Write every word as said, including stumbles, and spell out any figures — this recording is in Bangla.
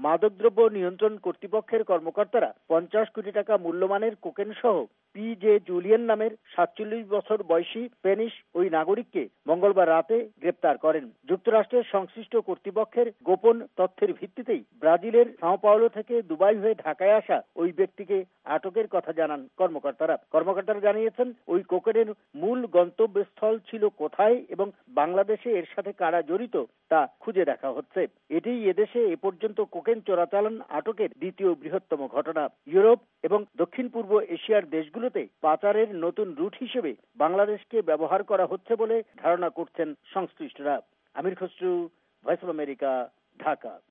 মাদকদ্রব্য নিয়ন্ত্রণ কর্তৃপক্ষের কর্মকর্তারা পঞ্চাশ কোটি টাকা মূল্যমানের কোকেন সহ পি জে জুলিয়ান নামের সাতচল্লিশ বছর বয়সী স্প্যানিশ ওই নাগরিককে মঙ্গলবার রাতে গ্রেপ্তার করেন। যুক্তরাষ্ট্রের সংশ্লিষ্ট কর্তৃপক্ষের গোপন তথ্যের ভিত্তিতেই ব্রাজিলের সাও পাওলো থেকে দুবাই হয়ে ঢাকায় আসা ওই ব্যক্তিকে আটকের কথা জানান কর্মকর্তারা। কর্মকর্তারা জানিয়েছেন, ওই কোকেনের মূল গন্তব্যস্থল ছিল কোথায় এবং বাংলাদেশে এর সাথে কারা জড়িত তা খুঁজে দেখা হচ্ছে। এটিই এদেশে এ পর্যন্ত কোকেন চোরাচালান আটকের দ্বিতীয় বৃহত্তম ঘটনা। ইউরোপ এবং দক্ষিণ পূর্ব এশিয়ার দেশগুলোতে পাচারের নতুন রুট হিসেবে বাংলাদেশকে ব্যবহার করা হচ্ছে বলে ধারণা করছেন সংশ্লিষ্টরা। Amir Khasru, voice of America, Dhaka.